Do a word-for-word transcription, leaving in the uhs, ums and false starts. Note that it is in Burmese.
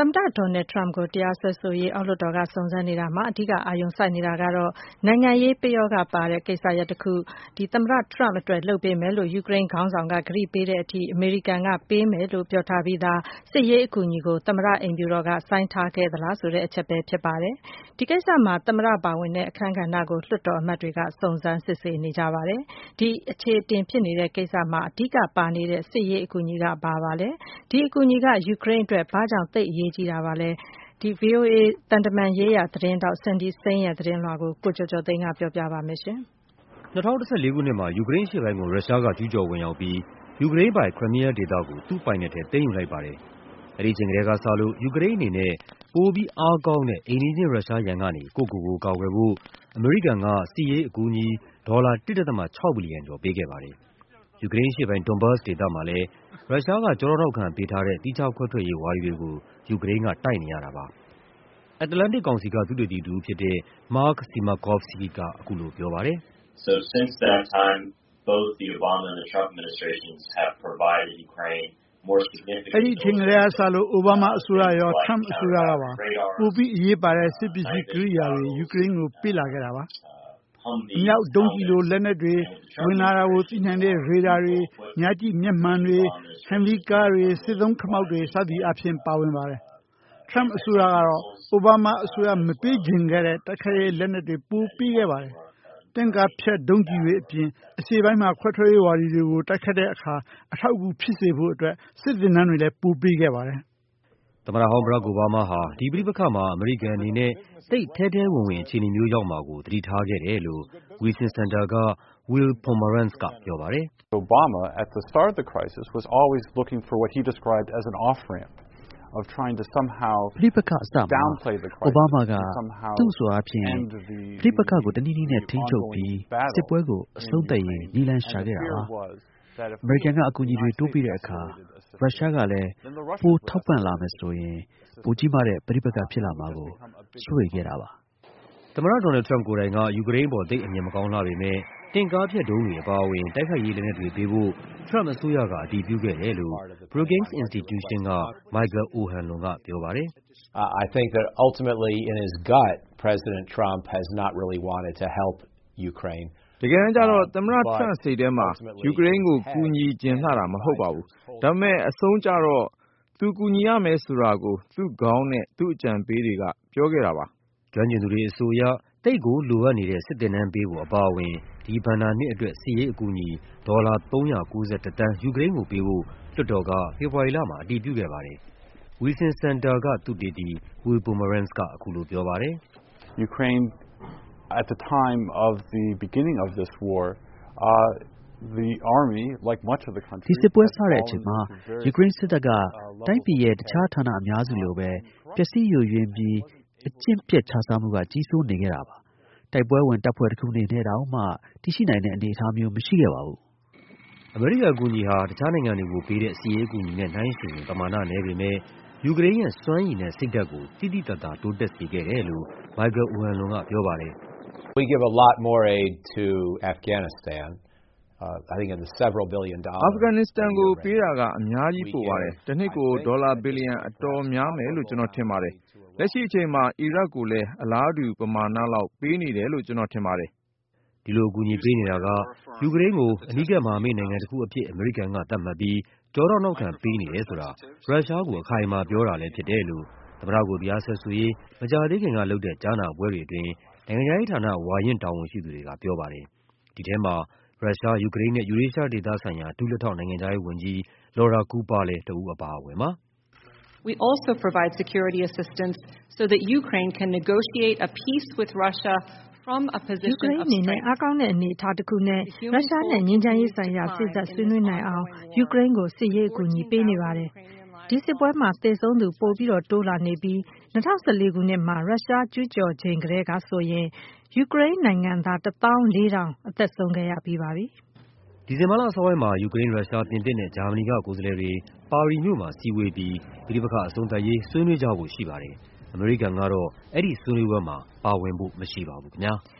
သမ္မတ Donald Trump ကိုတရားစွဲဆိုရေးအောက်လွှတ်တော်ကစုံစမ်းနေတာမှာအဓိကအာရုံစိုက်နေတာကတော့နိုင်ငံရေးပယောဂပါတဲ့ကိစ္စရပ်တစ်ခုသမ္မတ Trump အတွက်လုပ်ပေးမယ်လို့ယူကရိန်းခေါင်းဆောင်ကကတိပေးတဲ့အထိအမေရိကန်ကပေးမယ်လို့ပြောထားပြီးသားစစ်ရေးအကူအညီကိုသမ္မတအိမ်ဖြူတော်ကဆိုင်းထားခဲ့သလားဆိုတဲ့အချက်ပဲဖြစ်ပါတယ်။ဒီကိစ္စမှာသမ္မတပါဝင်တဲ့အခန်းကဏ္ဍကိုလွှတ်တော်အမတ်တွေကစုံစမ်းစစ်ဆေးနေကြပါတယ်။ဒီအခြေအတင်ဖြစ်နေတဲ့ကိစ္စမှာအဓိကပါနေတဲ့စစ်ရေးအကူအညီကဘာပါလဲ။ဒီအကူအညီကယူကရိန်းအတွက်ဘာကြောင့်သိပ်အရေးကြီးတာပါလဲ။ ဒီ ဗွီအိုအေ တန်တမန်ရေးရာသတင်းထောက် Cindy Saine ရဲ့သတင်းလွှာကိုကိုကျော်ကျော်သိန်းကပြောပြပါမယ်။၂၀၁၄ ခုနှစ်မှာယူကရိန်းအရှေ့ပိုင်းကိုရုရှားကကျူးကျော်ဝင်ရောက်ပြီးယူကရိန်းပိုင် Crimea ဒေသကိုသူ့ပိုင်နက်ထဲသိမ်းယူလိုက်ပါတယ်။အဲဒီအချိန်ကတည်းကစလို့ယူကရိန်းအနေနဲ့ပိုပြီးအားကောင်းတဲ့အိမ်နီးချင်းရုရှားရန်ကနေကိုယ့်ကိုယ်ကိုကာကွယ်ဖို့အမေရိကန်ကစစ်ရေးအကူအညီဒေါ်လာ ၁ ဒသမ ၆ ဘီလီယံကျော်ပေးခဲ့ပါတယ်။ယူကရိန်းအရှေ့ပိုင်း Donbas ဒေသမှာလည်းရုရှားကကျောထောက်နောက်ခံပေးထားတဲ့သီးခြားခွဲထွက်ရေးဝါဒီတွေကိုယူကရိန်းကတိုက်နေရတာပါ။ Atlantic ကောင်စီကသုတေသီတဦးဖြစ်တဲ့ Mark Simakovsky ကအခုလိုပြောပါတယ်။ So since that time both the Obama and the Trump administrations have provided Ukraine more significant အဲ့ဒီအချိန်ကလေးကစလို့အိုဘားမားအစိုးရရော Trump အစိုးရကပါပိုပြီးအရေးပါတဲ့စစ်ပစ္စည်းကိရိယာတွေယူကရိန်းကိုပေးလာခဲ့တာပါ။မြောက်ဒုံးကျည်လိုလက်နက်တွေဝင်လာတာကိုသိနိုင်တဲ့ရေဒါတွေညကြည့်မျက်မှန်တွေဟမ်ဗီကားတွေစစ်သုံးခမောက်တွေစသည်အဖြစ်ပါဝင်ပါတယ်။ Trump အစိုးရကတော့အိုဘားမားအစိုးရမပေးချင်ခဲ့တဲ့တိုက်ခိုက်ရေးလက်နက်တွေပိုပေးခဲ့ပါတယ်။တင့်ကားဖျက်ဒုံးကျည်တွေအပြင်အရှေ့ပိုင်းမှာခွဲထွက်ရေးဝါဒီတွေကိုတိုက်ခတ်တဲ့အခါအထောက်အကူဖြစ်စေဖို့အတွက်စစ်သင်တန်းတွေလည်းပိုပေးခဲ့ပါတယ်။သမ္မတဟောင်း Barack Obama ဟာဒီပဋိပက္ခမှာအမေရိကန်အနေနဲ့သိပ်ထဲထဲဝင်ဝင်အခြေအနေမျိုးရောက်မှာကိုသတိထားခဲ့တယ်လို့ Wilson Center က Will Pomeranz ကပြောပါတယ်။ Obama at the start of the crisis was always looking for what he described as an off ramp of trying to somehow ပဋိပက္ခအစမှာအိုဘားမားကသူ့ဆိုအားဖြင့်ပဋိပက္ခကိုတနည်းနည်းနဲ့ထိန်းချုပ်ပြီးစစ်ပွဲကိုအဆုံးသတ်ရေးနည်းလမ်းရှာခဲ့တာပါ။အမေရိကန်ကအကူအညီတွေတိုးပြီးတဲ့အခါရုရှားကလည်းပိုထောက်ပံ့လာမယ်ဆိုရင်ပိုကြီးမားတဲ့ပဋိပက္ခဖြစ်လာမှာကိုစိုးရိမ်ခဲ့တာပါ။သမ္မတ Donald Trump ကိုယ်တိုင်ကယူကရိန်းပေါ်သိပ်အမြင်မကောင်းလှပေမဲ့တင့်ကားဖျက်ဒုံးတွေအပါအဝင်တိုက်ခိုက်ရေးလက်နက်တွေပေးဖို့ Trump အစိုးရကအတည်ပြုခဲ့တယ်လို့ Brookings Institution က Michael O'Hanlon ကပြောပါတယ်။ I think that ultimately in his gut President Trump has not really wanted to help Ukraine. တကယ်ကြတော့သမ္မတ Trump စိတ်ထဲမှာယူကရိန်းကိုကူညီကျင်လှတာမဟုတ်ပါဘူး။ဒါပေမဲ့အဆုံးကျတော့သူကူညီရမယ်ဆိုတာကိုသူ့ခေါင်းနဲ့သူ့အကြံပေးတွေကပြောခဲ့တာပါ။ကျွမ်းကျင်သူတွေအဆိုအရသိပ်ကိုလိုအပ်နေတဲ့စစ်သင်တန်းပေးဖို့အပါအဝင်ဒီဘဏ္ဍာနှစ်အတွက်စစ်ရေးအကူအညီဒေါ်လာသုံးရာ၉၁သန်းယူကရိန်းကိုပေးဖို့လွှတ်တော်ကဖေဖော်ဝါရီလမှာအတည်ပြုခဲ့ပါတယ်။ Wilson Center ကသုတေသီ Will Pomeranz ကအခုလိုပြောပါတယ်။ Ukraine at the time of the beginning of this war uh the army like much of the country ဒီစစ်ပွဲစတဲ့အချိန်မှာယူကရိန်းစစ်တပ်ကတိုင်းပြည်ရဲ့တခြားဌာနအများစုလိုပဲပျက်စီးယိုယွင်းပြီးအကျင့်ပြတ်ခြစားမှုကကြီးစိုးနေခဲ့တာပါ။တိုက်ပွဲဝင်တပ်ဖွဲ့တစ်ခုအနေနဲ့တောင်မှတည်ရှိနိုင်တဲ့အနေအထားမျိုးမရှိခဲ့ပါဘူး။အမေရိကန်အကူအညီဟာတခြားနိုင်ငံတွေကိုပေးတဲ့စစ်ရေးအကူအညီနဲ့နှိုင်းယှဉ်ရင်ပမာဏနည်းပေမဲ့ယူကရိန်းရဲ့စွမ်းရည်နဲ့စိတ်ဓာတ်ကိုတိတိကျကျတိုးတက်စေခဲ့တယ်လို့ Michael O'Hanlon ကပြောပါတယ်။ We give a lot more aid to Afghanistan. Uh, I think in the several billion dollars. အာဖဂန်နစ္စတန်ကိုပေးတာကအများကြီးပိုပါတယ်။တစ်နှစ်ကိုဒေါ်လာဘီလီယံအတော်များမယ်လို့ကျွန်တော်ထင်ပါတယ်။လက်ရှိအချိန်မှာအီရတ်ကိုလည်းအလားတူပမာဏလောက်ပေးနေတယ်လို့ကျွန်တော်ထင်ပါတယ်။ဒီလိုအကူအညီပေးနေတာကယူကရိန်းကိုအနီးကပ်မဟာမိတ်နိုင်ငံတစ်ခုအဖြစ်အမေရိကန်ကသတ်မှတ်ပြီးကျောထောက်နောက်ခံပေးနေတယ်ဆိုတာရုရှားကိုအခိုင်အမာပြောတာလည်းဖြစ်တယ်လို့သမ္မတကိုတရားစွဲဆိုရေးမကြာသေးခင်ကလုပ်တဲ့ကြားနာပွဲတွေအတွင်းနိုင်ငံခြားရေးဌာနဝါရင့်တာဝန်ရှိသူတွေကပြောပါတယ်။ဒီထဲမှာရုရှားယူကရိန်းနဲ့ယူရေးရှားဒေသဆိုင်ရာဒုလက်ထောက်နိုင်ငံခြားရေးဝန်ကြီး Laura Cooper လည်းတဦးအပါအဝင်ပါ။ We also provide security assistance so that Ukraine can negotiate a peace with Russia from a position of strength. ယူကရိန်းအနေနဲ့အားကောင်းတဲ့အနေအထားတစ်ခုနဲ့ရုရှားနဲ့ငြိမ်းချမ်းရေးဆိုင်ရာစိတ်သက်ဆွေးနွေးနိုင်အောင်ယူကရိန်းကိုစစ်ရေးအကူအညီပေးနေပါတယ်။ဒီစစ်ပွဲမှာသေဆုံးသူပိုပြီးတော့တိုးလာနေပြီး၂၀၁၄ခုနှစ်မှာရုရှားကျူးကျော်ချိန်ကတည်းကဆိုရင်ယူကရိန်းနိုင်ငံသားတစ်သောင်းလေးထောင်အသက်ဆုံးခဲ့ရပြီးပါပြီ။ဒီဇင်ဘာလအစောပိုင်းမှာယူကရိန်း၊ရုရှား၊ပြင်သစ်နဲ့ဂျာမနီကကိုယ်စားလှယ်တွေပါရီမြို့မှာစည်းဝေးပြီးပဋိပက္ခအဆုံးသတ်ရေးဆွေးနွေးကြဖို့ရှိပါတယ်။အမေရိကန်ကတော့အဲ့ဒီဆွေးနွေးပွဲမှာပါဝင်ဖို့မရှိပါဘူးခင်ဗျာ။